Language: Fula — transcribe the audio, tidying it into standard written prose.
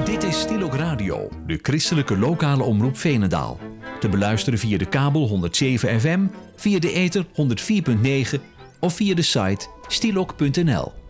Dit is Stilok Radio, de christelijke lokale omroep Veenendaal. Te beluisteren via de kabel 107 FM, via de ether 104.9 of via de site stilok.nl.